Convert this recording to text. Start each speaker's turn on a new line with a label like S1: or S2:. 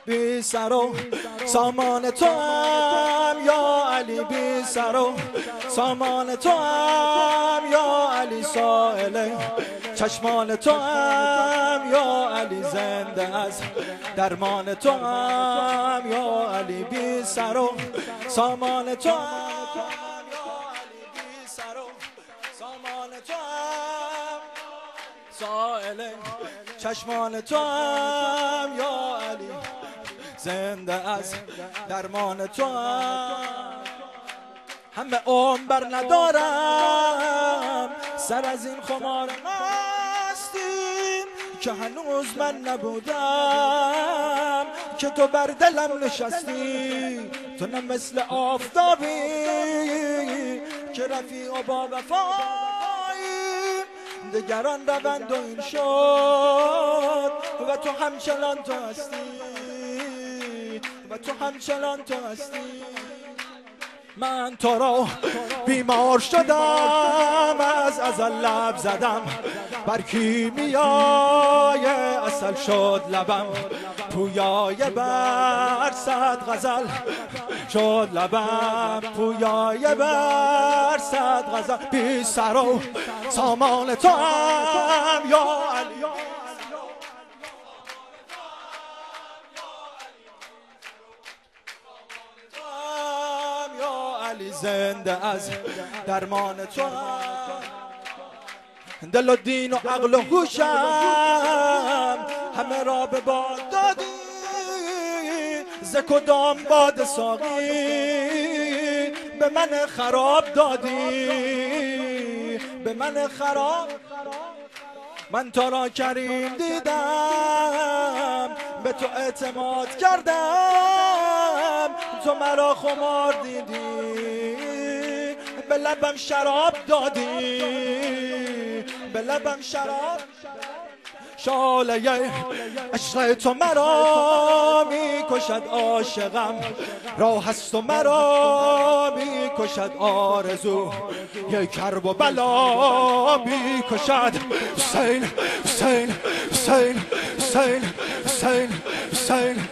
S1: بی سر و سامان تو هم یا علی، بی سر و سامان تو هم یا علی، سائل چشمان تو هم یا علی، زنده از درمان تو هم یا علی، بی سر و سامان تو هم یا علی، بی سر و سامان تو هم، سائل چشمان تو هم یا علی، زنده از درمان تو هم. همه عمر ندارم سر از این خمار مستی که هنوز من نبودم که تو بر دلم نشستی. تو نه مثل آفتابی که رفیق و با وفایی، دگران روند و این شد و تو همچنان تو هستی، و تو همچنان تو هستی. من تو را بیمار شدم از ازل لب زدم بر کیمیای عسل شد لبم، پویای بر صد غزل شد لبم، پویای بر صد غزل، بی سر و سامان تو هم یا علی، زنده از درمان تو هم. دل و دین و عقل و هوشم همه را به باد دادی، ز کدام باد ساقی به من خراب دادی، به من خراب. من تو را کریم دیدم، به تو اعتماد کردم، تو مرا خمار دیدی، به لبم شراب دادی، به لبم شراب. شاله عشق تو مرا می کشد، عاشقم راه است و مرا می کشد، آرزو یک کرب و بلا می کشد. حسین حسین حسین حسین حسین حسین